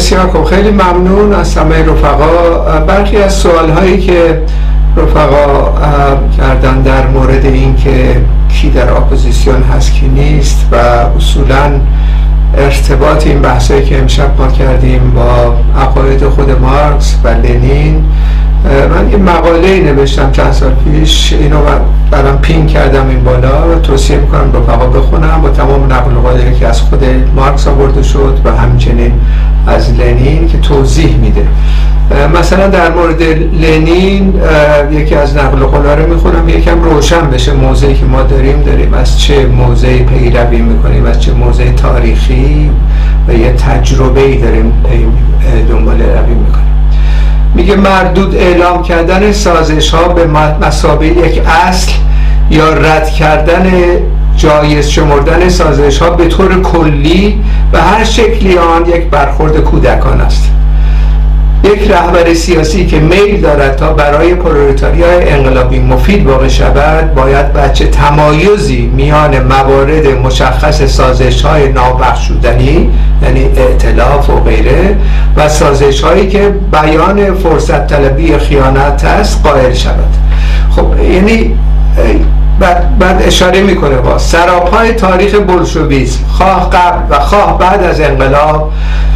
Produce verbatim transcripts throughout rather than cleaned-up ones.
بسیار خوب، خیلی ممنون از همه رفقا. برخی از سوال هایی که رفقا کردن در مورد این که کی در اپوزیسیون هست کی نیست و اصولا ارتباط این بحثایی که امشب ما کردیم با عقاید خود مارکس و لنین، من یه مقاله نوشتم چند سال پیش، اینو برام پین کردم این بالا و توصیه میکنم رفقا بخونم با تمام نقل قولی که از خود مارکس آورده شد و همچنین از لنین که توضیح میده. مثلا در مورد لنین یکی از نقل قول‌ها رو میخونم یکم روشن بشه موضعی که ما داریم داریم از چه موضعی پیروی میکنیم، از چه موضع تاریخی و یه تجربه‌ای داریم دنبال روی میکنیم. میگه مردود اعلام کردن سازش ها به مثابه یک اصل یا رد کردن جایز شمردن سازش ها به طور کلی و هر شکلی آن یک برخورد کودکان است. یک رهبر سیاسی که میل دارد تا برای پرولتاریای انقلابی مفید واقع شود باید بچه تمایزی میان موارد مشخص سازش های نابخشودنی یعنی ائتلاف و غیره و سازش هایی که بیان فرصت طلبی خیانت است قائل شود. خب یعنی بعد, بعد اشاره میکنه با سراپای تاریخ بولشویسم خواه قبل و خواه بعد از انقلاب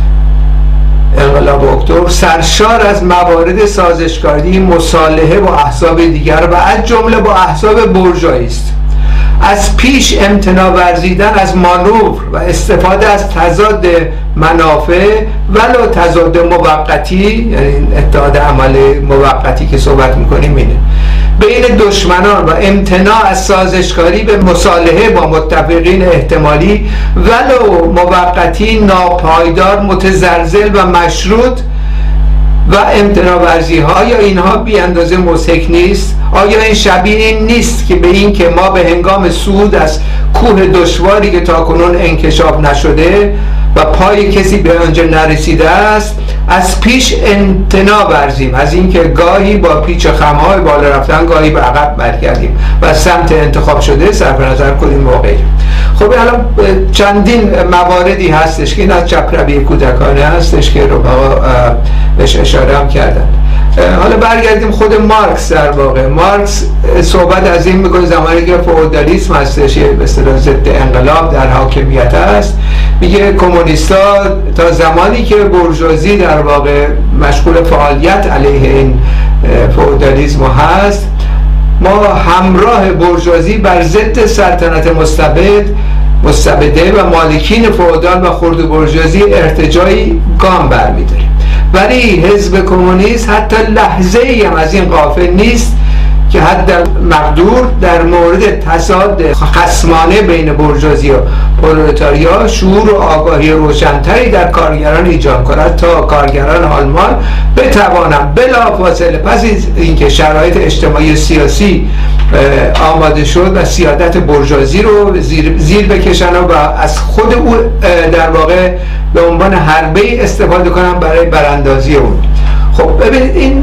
انقلاب اکتبر سرشار از موارد سازشکاری مصالحه با احزاب دیگر و از جمله با احزاب بورژوایی است. از پیش امتناع ورزیدن از مانور و استفاده از تضاد منافع ولو تضاد موقتی، یعنی اتحاد عمل موقتی که صحبت میکنیم اینه، بین دشمنان و امتناع از سازشکاری به مصالحه با متفقین احتمالی ولو موقتی ناپایدار متزلزل و مشروط و امتناع ورزی ها یا اینها بی اندازه مضحک نیست؟ آیا این شبیه این نیست که به این که ما به هنگام صعود از کوه دشواری که تاکنون انکشاف نشده و پای کسی به آنجا نرسیده است از پیش امتناع ورزیم از اینکه گاهی با پیچ و خم‌های بالا رفتن گاهی به عقب برگردیم و سمت انتخاب شده صرف نظر کنیم واقعی. خب الان چندین مواردی هستش که این از چپ‌روی کودکانه هستش که رو بهش اشاره هم کردن. حالا برگردیم خود مارکس. در واقع مارکس صحبت از این میکنه زمانی که فئودالیسم هستش به اصطلاح ضد انقلاب در حاکمیت است، میگه کمونیستا تا زمانی که بورژوازی در واقع مشغول فعالیت علیه این فئودالیسم هست ما همراه بورژوازی بر ضد سلطنت مستبد مستبده و مالکین فئودال و خرد بورژوازی ارتجاعی گام برمی‌داریم. ولی حزب کمونیست حتی لحظه ای هم از این غافل نیست که حتی مقدور در مورد تصاد خصمانه بین بورژوازی و پرولتاریا شعور و آگاهی روشن‌تری در کارگران ایجاد کند تا کارگران آلمان بتوانند بلافاصله پس از اینکه شرایط اجتماعی سیاسی آماده شد و سیادت بورژوازی رو زیر, زیر بکشن و از خود او در واقع به عنوان حربه استفاده کنن برای براندازی اون. خب ببینید این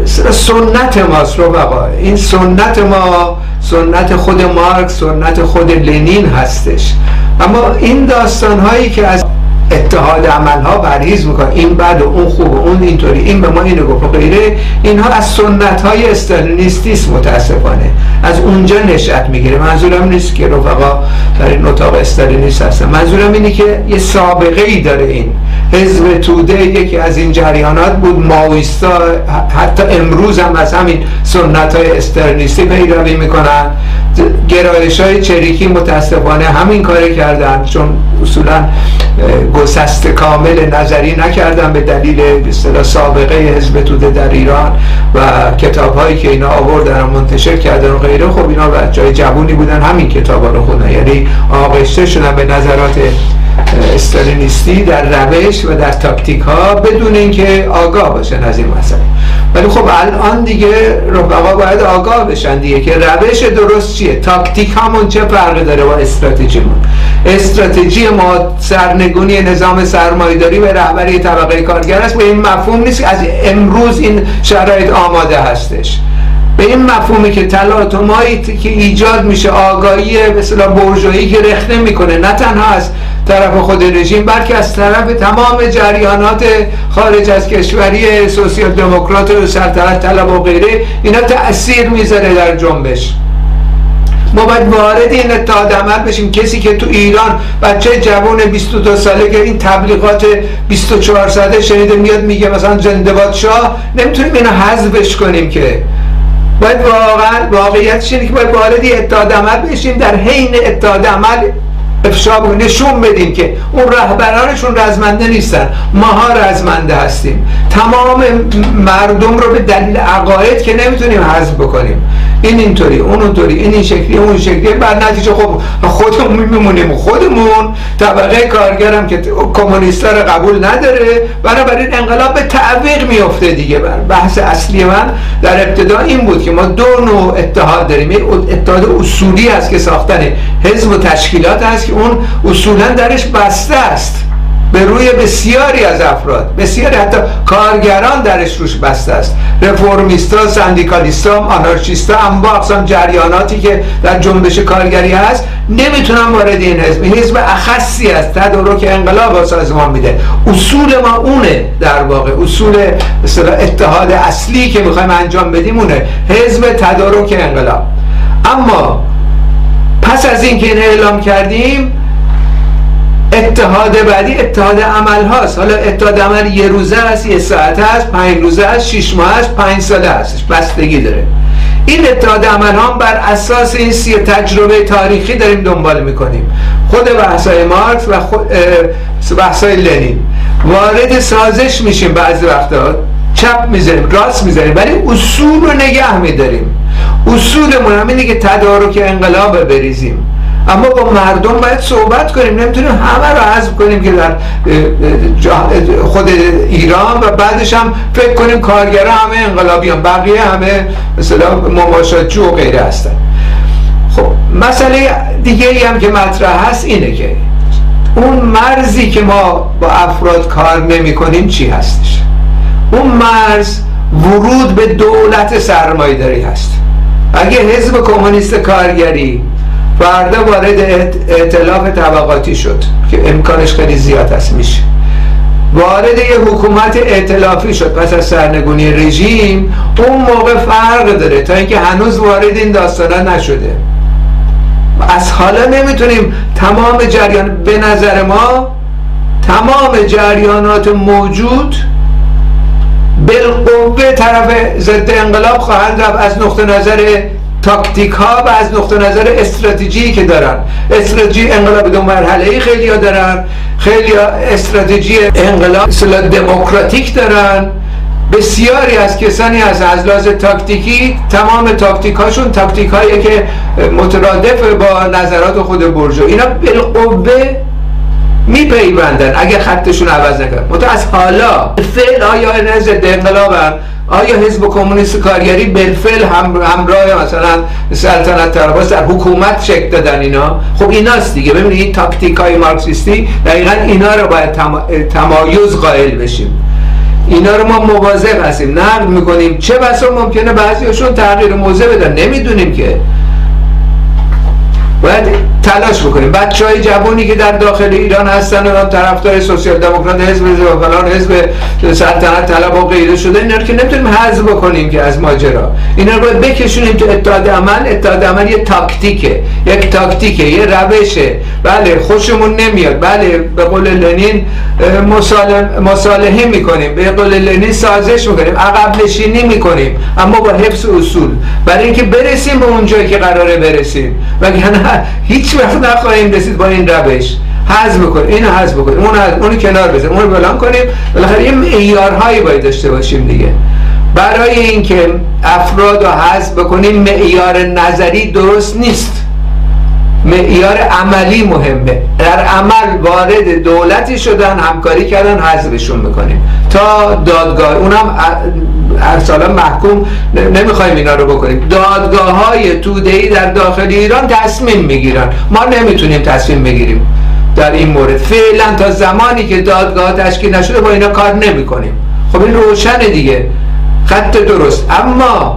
سنت ماست رو بقا. این سنت ما سنت خود مارکس سنت خود لنین هستش. اما این داستان هایی که از اتحاد عملها پرهیز میکنه این بد و اون خوب و اون اینطوری این به ما اینو گفت و غیره، اینها از سنت های استالینیستی است متاسفانه، از اونجا نشأت میگیره. منظورم نیست که رفقا در این اتاق استالینیست هستن، منظورم اینه که یه سابقه ای داره. این حزب توده یکی از این جریانات بود، ماویستا حتی امروز هم از همین سنت های استالینیستی پیروی میکنن. گرایش های چریکی متاسفانه همین کاری کردن، چون اصولا گسست کامل نظری نکردن به دلیل به اصطلاح سابقه حزب توده در ایران و کتاب هایی که اینا آوردن و منتشر کردن و غیره. خب اینا بچهای جوونی بودن همین کتاب ها رو خوندن، یعنی آغشته شدن به نظرات استالینیستی در روش و در تاکتیک ها بدون اینکه آگاه باشن از این مسئله. ولی خب الان دیگه رفقا باید آگاه بشن دیگه که روش درست چیه، تاکتیک همون چه فرقی داره با استراتژیمون. استراتژی ما سرنگونی نظام سرمایه‌داری و رهبری طبقه کارگر است. به این مفهوم نیست که از امروز این شرایط آماده هستش، به این مفهومی که تلاطمایی که ایجاد میشه آگاهی به اصطلاح بورژوایی که رخنه میکنه نه تنها از طرف خود رژیم، بلکه از طرف تمام جریانات خارج از کشوری سوسیال دموکرات و سلطنت طلب و غیره. اینا تأثیر میذاره در جنبش. ما باید وارد این اتحاد عمل بشیم. کسی که تو ایران بچه جوان بیست و دو ساله که این تبلیغات بیست و چهار ساعته شنیده میاد میگه مثلا زنده باد شاه، نمیتونیم اینو حذفش کنیم. که باید واقعا واقعیتش اینه که باید وارد اتحاد عمل بشیم، در حین اتحاد عمل افشا بکنیم، نشون بدیم که اون رهبرانشون رزمنده نیستن، ماها رزمنده هستیم. تمام مردم رو به دلیل عقاید که نمیتونیم حذف بکنیم، این اینطوری اون اونطوری، این این شکلی اون شکلی، بعد نتیجه خب خودمون میمونیم. خودمون طبقه کارگرم که کمونیستا رو قبول نداره، بنابراین انقلاب به تعویق میفته دیگه. بحث اصلی من در ابتدا این بود که ما دو نوع اتحاد داریم. یک اتحاد اصولی است که ساختن حزب و تشکیلات است که اون اصولا درش بسته است به روی بسیاری از افراد، بسیاری حتی کارگران درش روش بسته است، رفرمیستا، سندیکالیستا، آنارشیستا، انواع اقسام جریاناتی که در جنبش کارگری هست نمیتونن وارد این حزب. این حزب اخصی است، تدارک انقلاب و سازمان میده. اصول ما اونه، در واقع اصول مثلا اتحاد اصلی که میخوایم انجام بدیم اونه، حزب تدارک انقلاب. اما پس از اینکه این اعلام کردیم، اتحاد بعدی اتحاد عمل هاست. حالا اتحاد عمل یه روزه هست، یه ساعت هست، پنج روزه هست، شش ماه هست، پنج ساله هستش، بستگی داره. این اتحاد عمل ها بر اساس این سی تجربه تاریخی داریم دنبال میکنیم. خود بحثای مارکس و خود بحثای لنین، وارد سازش میشیم، بعضی وقتا چپ میذاریم راست میذاریم، ولی اصول رو نگه میداریم. اصولمون همینه که تدارک انقلاب بریزیم، اما با مردم باید صحبت کنیم. نمیتونیم همه رو حذف کنیم که در خود ایران و بعدش هم فکر کنیم کارگرها همه انقلابیان، بقیه همه مثلا مماشاتجو و غیره هستن. خب مسئله دیگه ای هم که مطرح هست اینه که اون مرزی که ما با افراد کار نمی کنیم چی هستش؟ اون مرز ورود به دولت سرمایه‌داری هست. اگه حزب کمونیست کارگری فردا وارد ائتلاف طبقاتی شد که امکانش خیلی زیاد هست میشه، وارد یه حکومت ائتلافی شد پس از سرنگونی رژیم، اون موقع فرق داره تا اینکه هنوز وارد این داستانا نشده. از حالا نمیتونیم تمام جریان، به نظر ما تمام جریانات موجود بالقوه طرف ضد انقلاب خواهند رفت، از نقطه نظر تاکتیک ها و از نقطه نظر استراتژی که دارن. استراتژی انقلاب دو مرحله‌ای خیلی ها دارن، خیلی ها استراتژی انقلاب اصطلاح دموکراتیک دارن. بسیاری از کسانی از از لحاظ تاکتیکی تمام تاکتیک هاشون تاکتیک هایی که مترادف با نظرات خود بورژوا، اینا بالقوه میپیوندن اگه خطشون عوض نکنن. متو از حالا فعل آیا نه ضد انقلابن؟ آیا حزب کمونیست کارگری بالفعل هم همراه مثلا سلطنت طلباست در حکومت شکل دادن؟ اینا خب ایناست دیگه. ببینید این تاکتیک های مارکسیستی دقیقاً اینا رو باید تما... تمایز قائل بشیم. اینا رو ما مواظب هستیم، نقد میکنیم. چه بسا ممکنه بعضیاشون تغییر موضع بدن، نمیدونیم که. باید تلاش بکنیم. بچهای جوانی که در داخل ایران هستن و طرفدار سوسیال دموکرات، حزب و فلان، حزب سلطنت طلب و غیره شده، اینا رو که نمیتونیم حذف بکنیم که از ماجرا. اینا رو باید بکشونیم تو اتحاد عمل. اتحاد عمل یه تاکتیکه، یک تاکتیکه، یه روشه. بله خوشمون نمیاد، بله به قول لنین مصالحه میکنیم، به قول لنین سازش میکنیم، عقب نشینی میکنیم، اما با حفظ اصول، برای اینکه برسیم به اون جایی که قراره برسیم. وگرنه هیچ وقت نخواهیم رسید با این روش. حذف بکنیم، اینو حذف بکنیم، اون اونو کنار بذاریم، اونو بلند کنیم. بالاخره یه معیارهایی باید داشته باشیم دیگه. برای اینکه افراد رو حذف بکنیم معیار نظری درست نیست، معیار عملی مهمه. در عمل وارد دولتی شدن، همکاری کردن، حذفشون میکنیم تا دادگاه. اونم ارسالا محکوم نمیخوایم اینا رو بکنیم. دادگاه های توده‌ای در داخل ایران تصمیم میگیرن، ما نمیتونیم تصمیم بگیریم در این مورد. فعلا تا زمانی که دادگاه تشکیل نشده با اینا کار نمیکنیم. خب این روشنه دیگه، خط درست. اما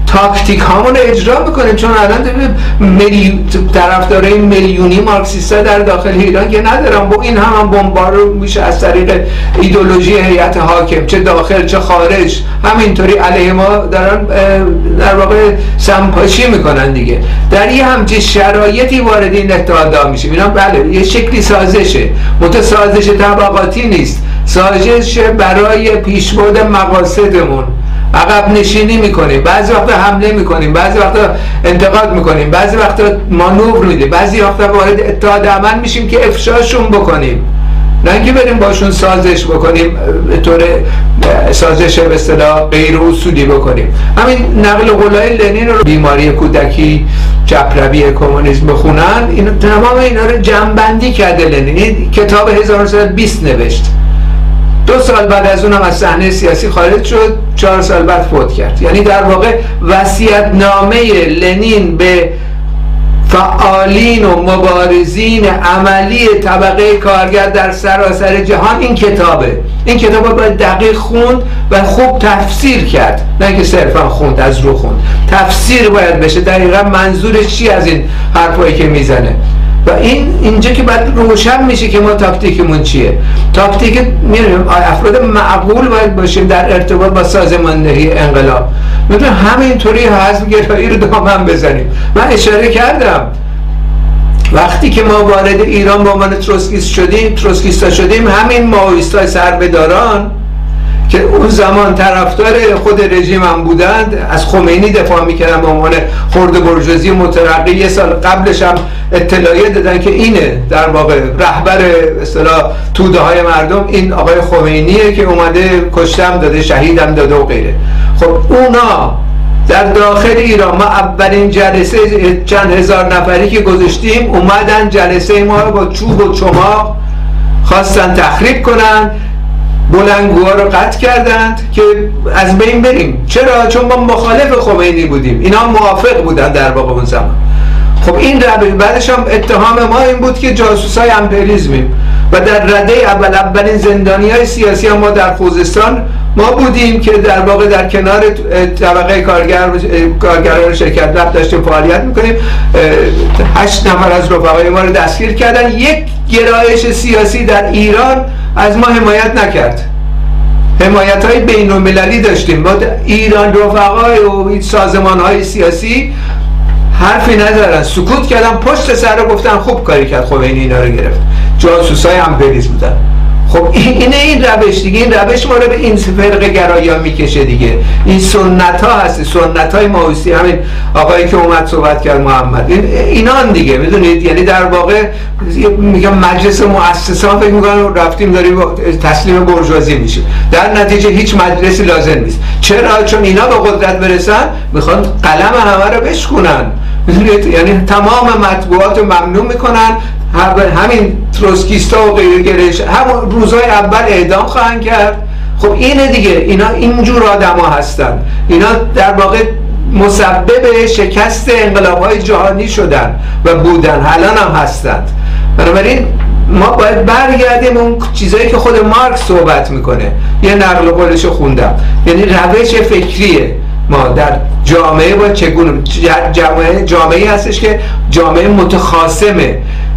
تاکتیک هامون رو اجرا میکنیم، چون الان میلیون طرفدارای میلیونی مارکسیستا در داخل ایران که ندارن، با این هم, هم بمبارو میشه از طریق ایدئولوژی هیئت حاکم، چه داخل چه خارج، همینطوری علیه ما دارن در واقع سمپاشی میکنن دیگه. در یه همچین شرایطی وارد این اتحادها میشیم. اینا بله یه شکلی سازشه، متسازش طبقاتی نیست، سازش برای پیشبرد مقاصدمون. عقب نشینی میکنیم، بعضی وقتا حمله میکنیم، بعضی وقتا انتقاد میکنیم، بعضی وقتا مانور میدیم، بعضی وقتا وارد اتحاد عمل میشیم که افشاشون بکنیم، نه اینکه بریم باشون سازش بکنیم، به طور سازش به اصطلاح غیر اصولی بکنیم. همین نقل قولای لنین رو بیماری کودکی چپروی کمونیسم بخونن، این تمام اینا رو جمع‌بندی کرده لنین. این کتاب هزار و نهصد و بیست نوشت، دو سال بعد از اونم از صحنه سیاسی خارج شد، چهار سال بعد فوت کرد. یعنی در واقع وصیت‌نامه لنین به فعالین و مبارزین عملی طبقه کارگر در سراسر جهان این کتابه. این کتاب رو باید دقیق خوند و خوب تفسیر کرد، نه اینکه صرفا خوند از رو خوند، تفسیر باید بشه دقیقا منظورش چی از این حرفایی که میزنه. و این اینجا که بعد روشن میشه که ما تاکتیکمون چیه. تاکتیک میدونیم افراد معقول باید باشیم در ارتباط با سازماندهی انقلاب. میدونیم همینطوری حزب گرایی رو دامن بزنیم. من اشاره کردم وقتی که ما وارد ایران به عنوان تروتسکیست شدیم، تروتسکیستا شدیم، همین ماویستای سربهداران که اون زمان طرفدار خود رژیم هم بودند، از خمینی دفاع میکردن به عنوان خرده برجوازی مترقی. یه سال قبلش هم اطلاعیه دادن که اینه در واقع رهبر اصطلاح توده های مردم، این آقای خمینیه که اومده کشتم داده، شهیدم داده و غیره. خب اونا در داخل ایران ما اولین جلسه چند هزار نفری که گذاشتیم، اومدن جلسه ما رو با چوب و چماق خواستن تخریب کنن، بلندگوها رو قطع کردند که از بین بریم. چرا؟ چون ما مخالف خمینی بودیم، اینا موافق بودن در واقع اون زمان. خب این روش بعدش هم اتهام ما این بود که جاسوسای امپریالیسمیم و در رده اول اولین زندانی های سیاسی هم ما در خوزستان ما بودیم که در واقع در کنار طبقه کارگر کارگران شرکت رفت داشتیم فعالیت میکنیم. هشت نفر از رفقای ما رو دستگیر کردن. یک گرایش سیاسی در ایران از ما حمایت نکرد. حمایت های بین المللی داشتیم با ایران، رفقای و سازمان های سیاسی حرفی ندارن، سکوت کردن، پشت سر رو گفتن خوب کاری کرد خمینی اینا رو گرفت، جاسوسای امپریالیسم بودن. خب اینه این روش دیگه، این روش ما رو به این فرقه گرایی ها میکشه دیگه. این سنت ها هست، سنت های ماویستی، همین آقایی که اومد صحبت کرد محمد، این اینان دیگه، میدونید. یعنی در واقع میگم مجلس مؤسسه ها فکر میکنن رفتیم داریم تسلیم برجوازی میشیم، در نتیجه هیچ مجلسی لازم نیست. چرا؟ چون اینا به قدرت برسن میخوان قلم همه رو بشکنن، میدونید. یعنی تمام مطبوعات رو ممنوع میکنن، همین تروتسکیستا و غیر گرش همون روزهای اول اعدام خواهند کرد. خب اینه دیگه، اینا اینجور آدم ها هستن، اینا در واقع مسبب شکست انقلاب‌های جهانی شدن و بودن، الان هم هستند. بنابراین ما باید برگردیم اون چیزایی که خود مارکس صحبت میکنه. یه نقل قولش خوندم، یعنی روش فکریه ما در جامعه با چگونه جامعه جامعه‌ای هستش که جامعه متخاصمه.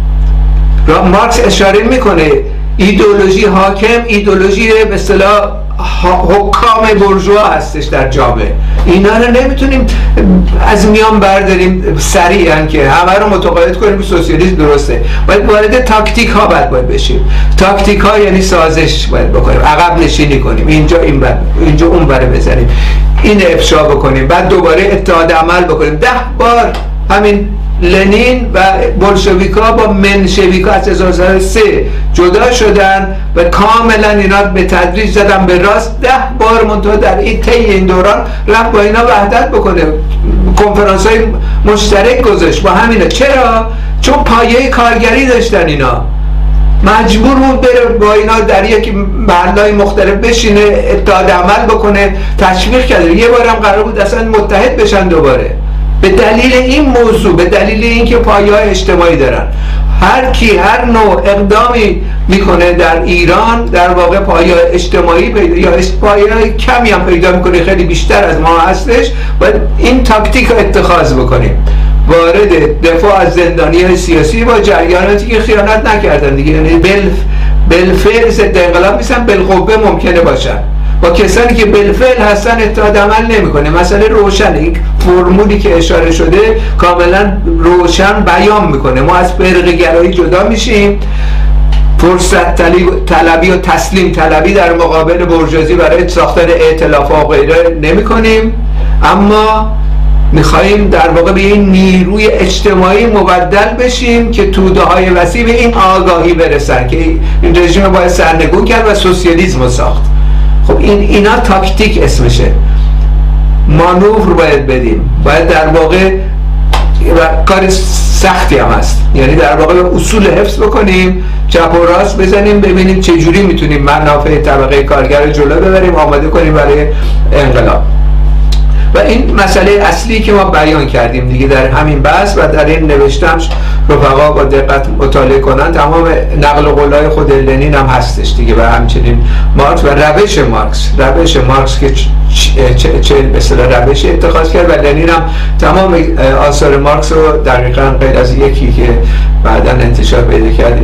مارکس اشاره میکنه ایدئولوژی حاکم ایدئولوژی به اصطلاح حکام بورژوا هستش در جامعه. اینا رو نمیتونیم از میان برداریم سریعا که همه رو متقاعد کنیم که سوسیالیسم درسته. باید وارد تاکتیک ها باید, باید بشیم. تاکتیک ها یعنی سازش باید بکنیم، عقب نشینی کنیم، اینجا این بر اینجا اون بره بزنیم، این افشا بکنیم، بعد دوباره اتحاد عمل بکنیم. ده بار همین لنین و بولشویکا با منشویکا از هزار و سیصد و سه جدا شدن و کاملا اینا به تدریج زدن به راست. ده بار منتها در این طی این دوران رفت با اینا وحدت بکنه، کنفرانس های مشترک گذاشت با همینا. چرا؟ چون پایه کارگری داشتن، اینا مجبور بود بره با اینا در یک محلهای مختلف بشینه، اتحاد عمل بکنه، تشویق کرده. یه بارم قرار بود اصلا متحد بشن دوباره به دلیل این موضوع، به دلیل اینکه پایه‌های اجتماعی دارن. هر کی هر نوع اقدامی میکنه در ایران در واقع پایه اجتماعی پیدا یا پایه کمی هم پیدا میکنه، خیلی بیشتر از ما هستش. باید این تاکتیک رو اتخاذ بکنیم، وارد دفاع از زندانیان سیاسی با جریاناتی که خیانت نکردن دیگه، یعنی بالفعل ضد انقلاب نیستن، بالقوه ممکنه باشن، با کسانی که بالفعل هستن اتحاد عمل نمیکنه. مسئله روشنه، این فرمولی که اشاره شده کاملا روشن بیان میکنه. ما از فرقه گرایی جدا میشیم، فرصت طلبی و تسلیم طلبی در مقابل بورژوازی برای ساختن ائتلاف‌ها و غیره نمی کنیم، اما میخواییم در واقع به این نیروی اجتماعی مبدل بشیم که توده های وسیع به این آگاهی برسن که این رژیم باید سرنگون کرد و سوسیالیسم رو ساخت. خب این اینا تاکتیک اسمشه، مانور باید بدیم، باید در واقع و کار سختی هم هست، یعنی در واقع اصول حفظ بکنیم، چپ و راست بزنیم، ببینیم چجوری میتونیم منافع طبقه کارگر جلو ببریم، آماده کنیم برای انقلاب. و این مسئله اصلی که ما بیان کردیم دیگه در همین بحث و در این نوشتمش رفقا با دقت مطالعه کنن. تمام نقل قولای خود لنین هم هستش دیگه و همچنین مارکس و روش مارکس روش مارکس که چه چه به اصطلاح روش اتخاذ کرد و لنین هم تمام آثار مارکس رو دقیقاً غیر از یکی که بعداً انتشار پیدا کرد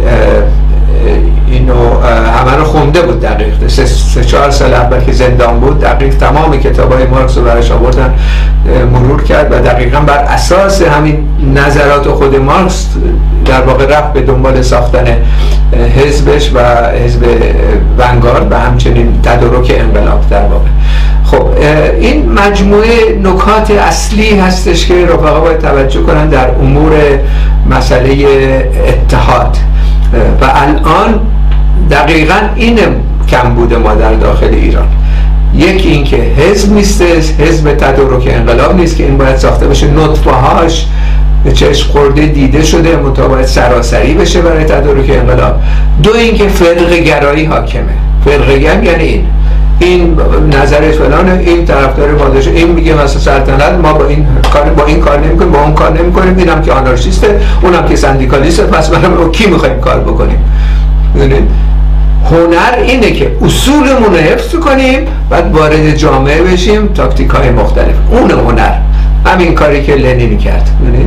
اینو همه رو خونده بود دقیق. سه, سه چهار سال اول که زندان بود دقیق تمام کتابای مارکس رو برش آوردن مرور کرد و دقیقاً بر اساس همین نظرات خود مارکس در واقع رفت به دنبال ساختن حزبش و حزب ونگارد و همچنین تدارک انقلاب در واقع. خب این مجموعه نکات اصلی هستش که رفقا باید توجه کنن در امور مسئله اتحاد و الان دقیقاً این کم بوده ما در داخل ایران. یکی این که حزب نیست، حزب تدارک انقلاب نیست که این باید ساخته بشه، نطفه هاش به چشم خورده دیده شده، منتها باید سراسری بشه برای تدارک انقلاب. دو این که فرقه گرایی حاکمه. فرقه گرایی یعنی این این نظرش فلانه، این طرفدار پادشاه، این میگه مثلا سلطنت ما با این کار با این کار نمیکنیم، با اون کار نمیکنیم، اینم که آنارشیسته، اونم که سندیکالیسته، پس ما با کی میخوایم کار بکنیم؟ ببینید هنر اینه که اصولمون رو حفظ کنیم، بعد وارد جامعه بشیم، تاکتیک های مختلف. اون هنر همین کاری که لنین کرد. ببینید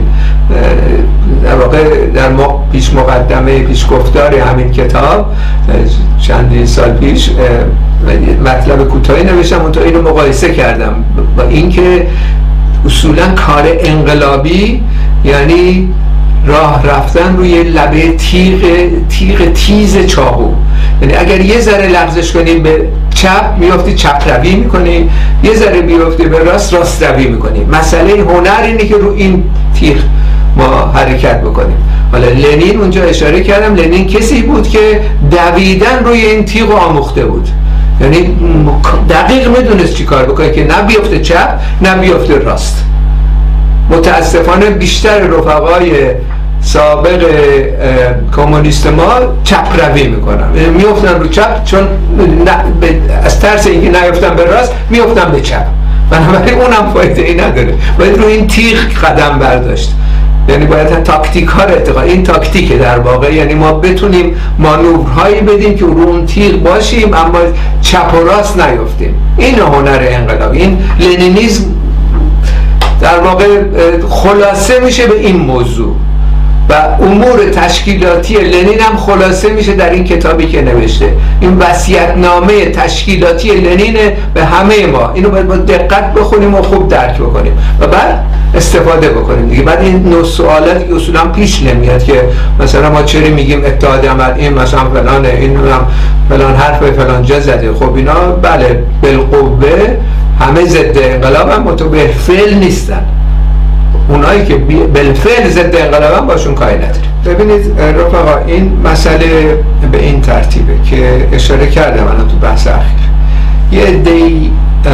در واقع در پیش مقدمه پیش گفتار همین کتاب چندین سال پیش مطلب کوتاهی نوشتم، اون تا اینو مقایسه کردم با اینکه اصولا کار انقلابی یعنی راه رفتن روی لبه تیغ تیغ تیز چاقو. یعنی اگر یه ذره لغزش کنیم به چپ میافتی چپ روی میکنیم، یه ذره بیافتی به راست راست روی میکنیم. مسئله هنر اینه که رو این تیغ ما حرکت بکنیم. حالا لنین اونجا اشاره کردم، لنین کسی بود که دویدن روی این تیغ آموخته بود، یعنی دقیق میدونست چی کار بکنه که نه بیفته چپ نه بیفته راست. متاسفانه بیشتر رفقای سابق کمونیست ما چپ روی میکنن، میافتن رو چپ چون از ترس اینکه نیفتن به راست میافتن به چپ، بنابراین اونم فایده ای نداره. باید رو این تیغ قدم برداشت، یعنی باید تاکتیک ها رو اتقا. این تاکتیکه در واقع، یعنی ما بتونیم مانورهایی بدیم که رو اون تیغ باشیم اما چپ و راست نیفتیم. این هنر انقلابی، این لنینیسم در واقع خلاصه میشه به این موضوع و امور تشکیلاتی لنین هم خلاصه میشه در این کتابی که نوشته. این وصیت‌نامه تشکیلاتی لنین به همه ما، اینو باید با دقت بخونیم و خوب درک بکنیم و بعد استفاده بکنیم دیگه. بعد این نوع سوالاتی که اصولا پیش نمیاد که مثلا ما چرا میگیم اتحاد عمل، این مثلا فلانه، این هم فلان حرف فلان جا زده. خب اینا بله بالقوه همه ضد انقلاب هم متوبه فعل نیستن، اونایی که بالفعل ضد انقلاب هم باشون کاری نداره. ببینید رفقا این مسئله به این ترتیبه که اشاره کردم الان تو بحث اخیر. یه عده‌ای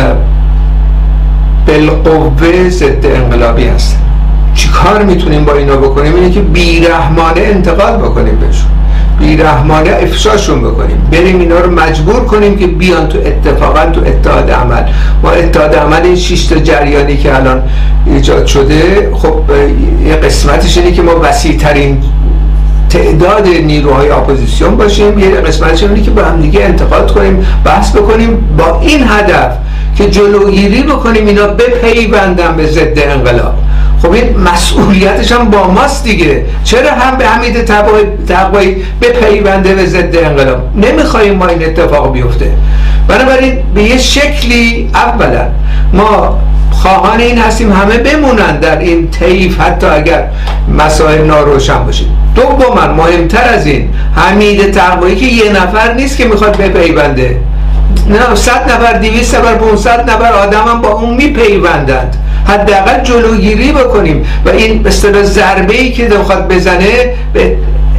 بالقوه ضد انقلابی هستن. چی کار میتونیم با اینا بکنیم؟ اینه که بیرحمانه انتقاد بکنیم بهشون، بیرحمانه افشاشون بکنیم، بریم اینا رو مجبور کنیم که بیان تو اتفاقا تو اتحاد عمل. ما اتحاد عمل این شش تا جریانی که الان ایجاد شده، خب یه قسمتش اینه که ما وسیع ترین تعداد نیروهای اپوزیسیون باشیم، یه قسمتش اینه که با هم دیگه انتقاد کنیم، بحث بکنیم با این هدف که جلوگیری بکنیم اینا بپیوندن به ضد انقلاب. خب این مسئولیتش هم با ماست دیگه. چرا هم به حمید طباطبایی بپیونده به ضد انقلاب؟ نمیخوایم ما این اتفاق بیفته. بنابراین به یه شکلی اولا ما خواهان این هستیم همه بمونن در این طیف حتی اگر مسائل ناروشن باشه. دوما مهمتر از این حمید طباطبایی که یه نفر نیست که میخواد بپیونده، نه صد نفر، دویست نفر، پانصد نفر آدم هم با اون میپیوندند. حداقل جلوگیری بکنیم و این به اصطلاح ضربه‌ای که میخواد بزنه به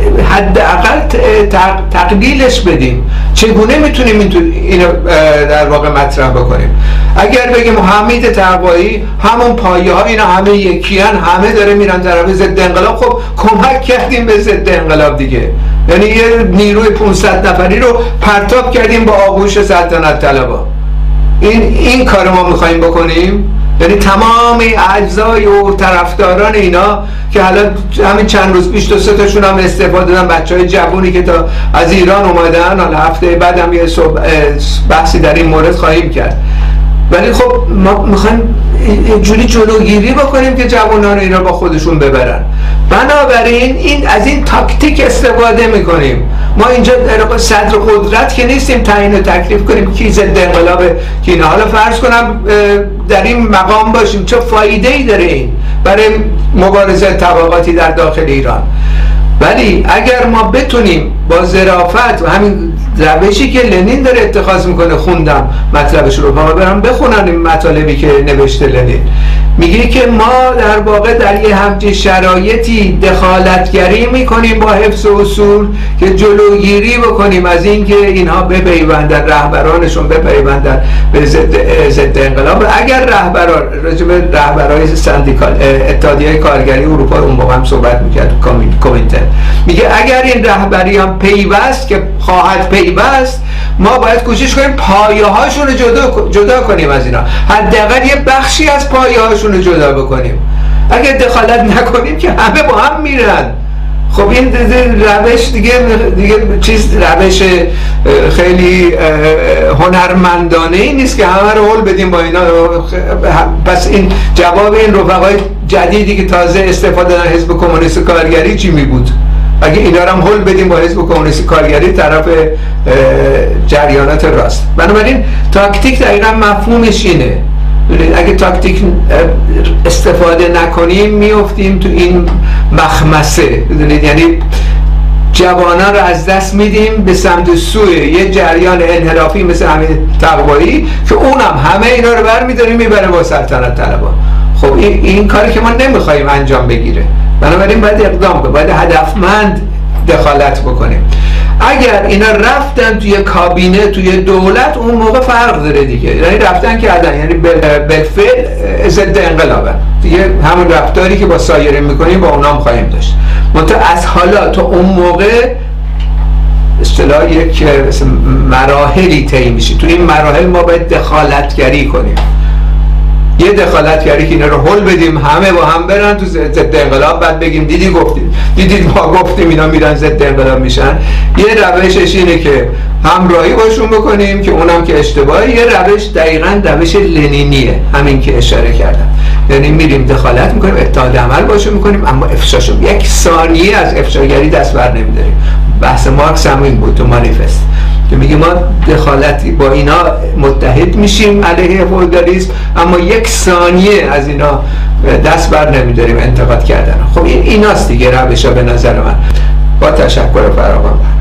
حداقل تقلیلش بدیم. چگونه میتونیم اینو در واقع مطرح بکنیم؟ اگر بگیم حمید طباطبایی همون پایه ها اینا همه یکیان، همه داره میرن طرف ضد انقلاب، خب کمک کردیم به ضد انقلاب دیگه. یعنی یه نیروی پانصد نفری رو پرتاب کردیم با آغوش سلطنت طلبا. این این کار ما میخوایم بکنیم؟ یعنی تمام اجزای و طرفداران اینا که حالا همین چند روز پیش دو سه تاشون هم استفاده دادن، بچهای جوونی که تا از ایران اومدن، حالا هفته بعد هم یه بحثی در این مورد خواهیم کرد. ولی خب ما میخوایم جوری جلوگیری بکنیم که جوانان اینا با خودشون ببرن. بنابراین این از این تاکتیک استفاده میکنیم. ما اینجا در صدر قدرت که نیستیم تعیین و تکلیف کنیم کی ضد انقلابه کی نه. حالا فرض کنم در این مقام باشیم، چه فایده ای داره این برای مبارزه طبقاتی در داخل ایران؟ ولی اگر ما بتونیم با ظرافت و همین روشی که لنین داره اتخاذ میکنه، خوندم مطلبش رو، با برم بخونن این مطالبی که نوشته لنین، میگه که ما در واقع در یه همچین شرایطی دخالتگری میکنیم با حفظ اصول که جلوگیری بکنیم از اینکه اینها بپیوندن، رهبرانشون بپیوندن به ضد انقلاب. اگر رهبران، راجع به رهبرای سندیکال اتحادیه کارگری اروپا اون موقع هم صحبت میکرد، کومینتن، میگه اگر این رهبری هم پیوست که خواهد پیوست، ما باید کوشش کنیم پایه هاشون رو جدا جدا کنیم از اینا، حداقل یه بخشی از پایه هاشون رو جدا بکنیم. اگر دخالت نکنیم که همه با هم میرن. خب این روش دیگه دیگه چیز روش خیلی هنرمندانه ای نیست که همه رو هول بدیم با اینا. پس این جواب این رفقای جدیدی که تازه استفاده دادن حزب کمونیست کارگری چی می بود؟ اگه اینا رو هم هول بدیم با حزب کمونیست کارگری طرف جریانات راست. بنابراین تاکتیک دقیقا مفهومش اینه. اگه تاکتیک استفاده نکنیم میافتیم تو این مخمسه، یعنی جوانان رو از دست میدیم به سمت سوی یه جریان انحرافی مثل حمید طباطبایی که اونم همه اینا رو برمی‌داریم میبره با سلطنت طلبا. خب این, این کاری که ما نمیخوایم انجام بگیره. بنابراین باید اقدام کنیم، باید هدفمند دخالت بکنیم. اگر اینا رفتن توی کابینه توی دولت اون موقع فرق داره دیگه، یعنی رفتن که عدن، یعنی بالفعل ضد انقلابن دیگه، همون رفتاری که با سایرین میکنیم با اونام خواهیم داشت. منتها از حالا تا اون موقع اصطلاح یک مراحلی طی میشه. تو این مراحل ما باید دخالتگری کنیم، یه دخالتگری که اینا رو هول بدیم همه با هم برن تو ضد انقلاب، بعد بگیم دیدی گفتیم دیدید ما گفتیم اینا میرن ضد انقلاب میشن. یه روشش اینه که همراهی باشون بکنیم که اونم که اشتباهه. یه روش دقیقاً روش لنینیه، همین که اشاره کردم، یعنی میریم دخالت میکنیم، اتحاد عمل باشون میکنیم، اما افشاشو یک ثانیه از افشاگری دست بر نمیداریم. بحث مارکس هم این بود تو مانیفست که میگه ما دخالتی با اینا متحد میشیم علیه فئودالیسم، اما یک ثانیه از اینا دست بر نمیداریم انتقاد کردن. خب این ایناست دیگه روشا به نظر من. با تشکر فراوان.